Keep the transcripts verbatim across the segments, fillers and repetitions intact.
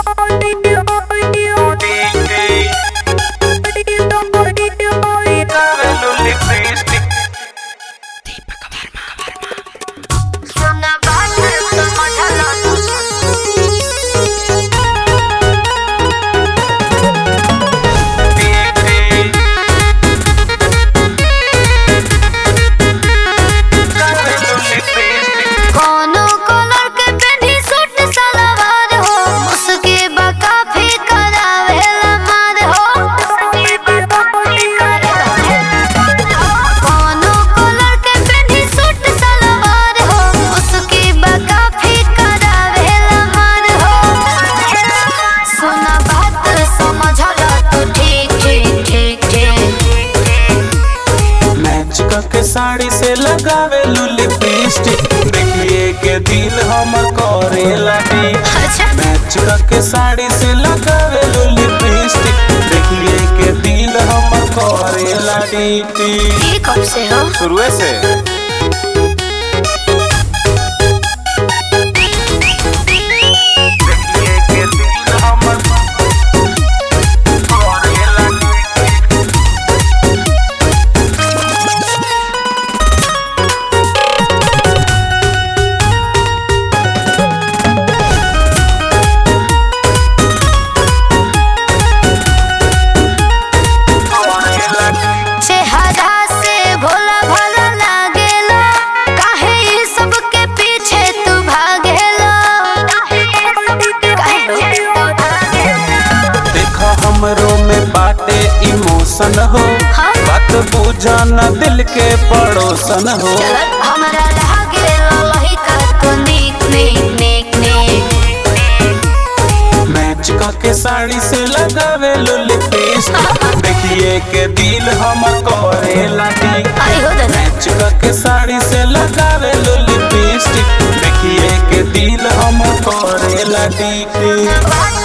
के साड़ी से लगावे लिपस्टिक, देखिए के दिल हमर करेला डी। मैच के साड़ी से लगावे लिपस्टिक, देखिए के दिल हमर करेला डी। ये कब से हो? शुरुए से। हमरो में बाटे इमोशन हो, हाँ? बात बुझा न दिल के पड़ोसन हो। हमरा लागे ललही का तो नीक नीक नीक नीक। मैच के साड़ी से लगावे लिपस्टिक, देखिए के दिल हमर करेला डी। मैच के साड़ी से लगावे लिपस्टिक, देखिए के दिल हमर करेला डी।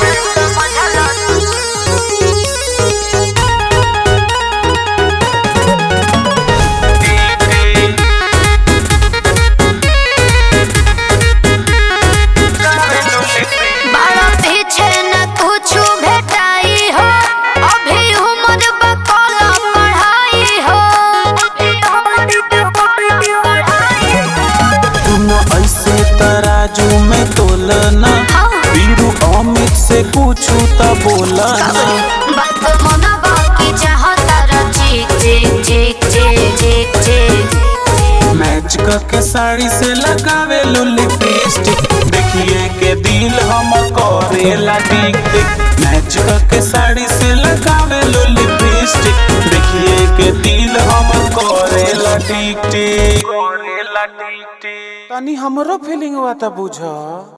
तराजू में तोलना, बीरू अमित से पूछू तो बोलना। बात मना बाकी चाहता रची चिक चिक चिक चिक चिक। मैच के साड़ी से लगावे लिपस्टिक, देखिए के दिल हम करेला टिक टिक। मैच के साड़ी से लगावे लिपस्टिक, देखिए के दिल हम करेला टिक टिक। तनी हमरो फीलिंग हुआ था बुझा।